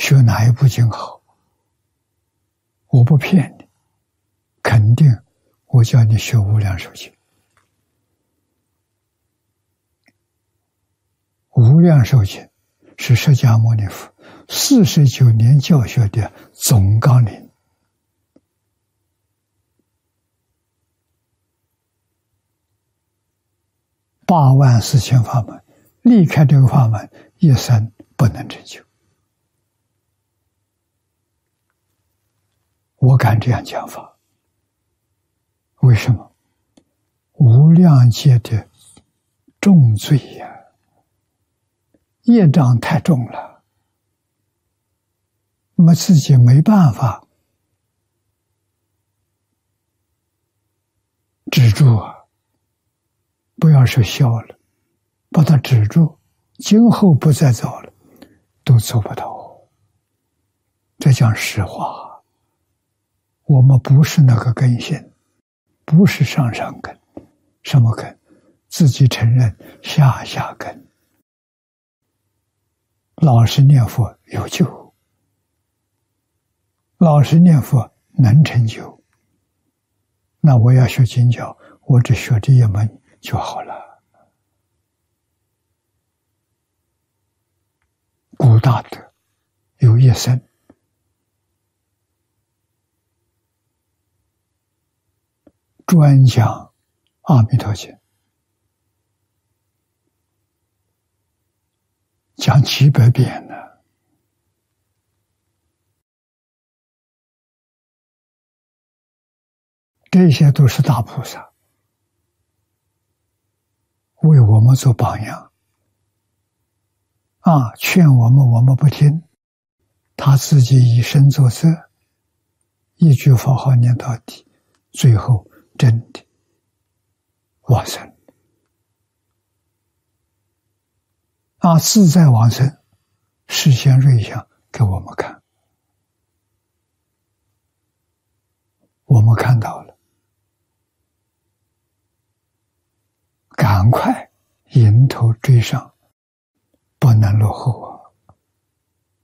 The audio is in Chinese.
学哪一部经好，我不骗你，肯定我叫你学无量寿经。无量寿经是释迦牟尼佛49年教学的总纲领。84000法门，离开这个法门，一生不能成就。我敢这样讲法，为什么？无量劫的重罪呀，业障太重了，那么自己没办法止住啊，不要说消了，把它止住，今后不再走了，都走不到。这讲实话。我们不是那个根性，不是上根，什么根？自己承认下根。老实念佛有救，老实念佛能成就。那我要学经教，我只学这一门就好了。古大德有一生专讲阿弥陀经，讲几百遍呢。这些都是大菩萨，为我们做榜样啊！劝我们不听，他自己以身作则，一句佛号念到底，最后真的往生啊！自在往生，示现瑞相给我们看，我们看到了，赶快迎头追上，不能落后啊！